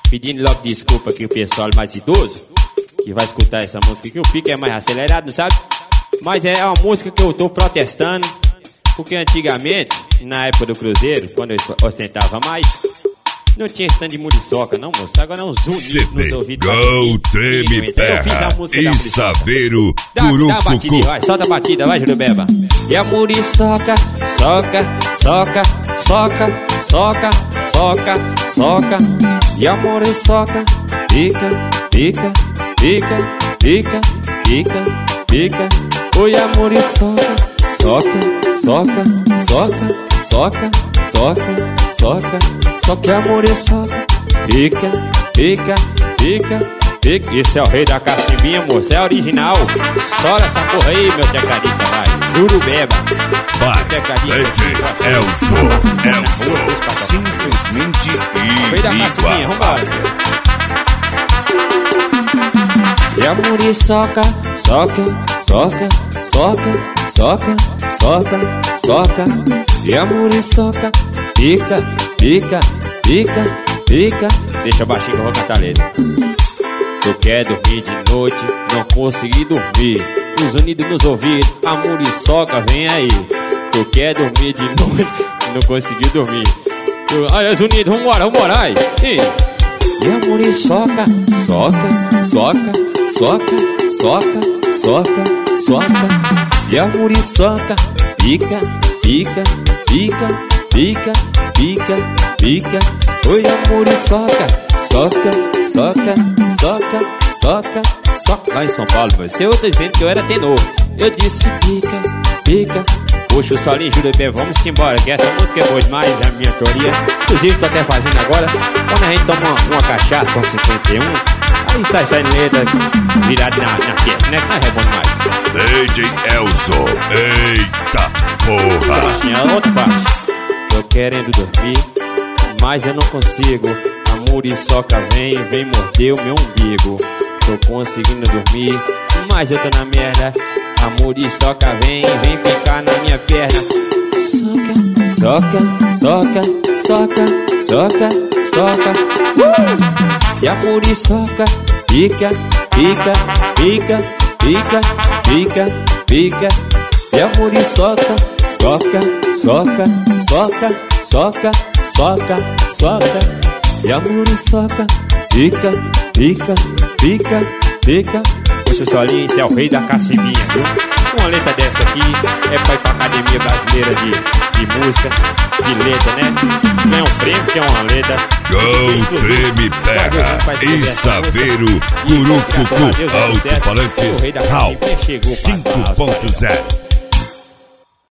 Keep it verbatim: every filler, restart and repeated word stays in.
pedindo logo desculpa aqui o pessoal mais idoso que vai escutar essa música, que o pique é mais acelerado, sabe? Mas é uma música que eu tô protestando, porque antigamente, na época do Cruzeiro, quando eu ostentava mais, não tinha esse tanto de muriçoca, não, moço. Agora é um zunido nos ouvidos. Gol, treme, terra e saveiro, curucucu. Dá a batida, vai, solta a batida, vai, Jurubeba. E a muriçoca, soca, soca, soca, soca, soca, soca. E a muriçoca, pica, pica, pica, pica, pica, pica. Oi, a muriçoca, soca, soca, soca, soca, soca, soca. Só que a muriçoca, pica, pica, pica, pica. Esse é o rei da cacimbinha, moço, é original. Sola essa porra aí, meu tecladista, vai. Jurubeba. Vai, D J Elson, Elson, simplesmente rei da cacimbinha, vambora. E a muriçoca, soca, soca, soca, soca, soca, soca. E a muriçoca, pica, pica, pica, pica. Deixa baixinho que eu vou cantar ele. Tu quer dormir de noite, não consegui dormir. Os unidos nos ouvidos, a muriçoca vem aí. Tu quer dormir de noite, não consegui dormir. Ai, os unidos, vambora, vambora, ai. E, e a muriçoca, soca, soca, soca, soca, soca, soca. E a muriçoca, pica, pica, pica, pica, pica, pica. Oi, a muriçoca, soca, soca, soca, soca, soca. Lá em São Paulo, você eu tô dizendo que eu era tenor. Eu disse pica, pica. Puxa o solinho, Jurubeba, vamos embora, que essa música é boa demais, é a minha autoria. Inclusive, tô até fazendo agora. Quando a gente toma uma, uma cachaça, um cinquenta e um, aí sai saindo letra virado na, na testa, né? Que não é bom demais. D J Elson, eita porra. Baixinha, outra parte. Tô querendo dormir, mas eu não consigo. A muriçoca vem, vem morder o meu umbigo. Tô conseguindo dormir, mas eu tô na merda. A muriçoca vem, vem ficar na minha perna. Soca, soca, soca, soca, soca, soca. Uh! E a muriçoca pica, pica, pica, pica, pica, pica. E a muriçoca soca, soca, soca, soca, soca, soca. E a muriçoca pica, pica, pica, pica. Puxa o solinho, esse é o rei da cacimbinha, viu? Uma letra dessa aqui é pra ir pra Academia Brasileira de, de Música, de letra, né? Ganha um prêmio, que é uma letra. Gol, treme, terra e saveiro, curucucu, alto-falantes, Hall cinco ponto zero.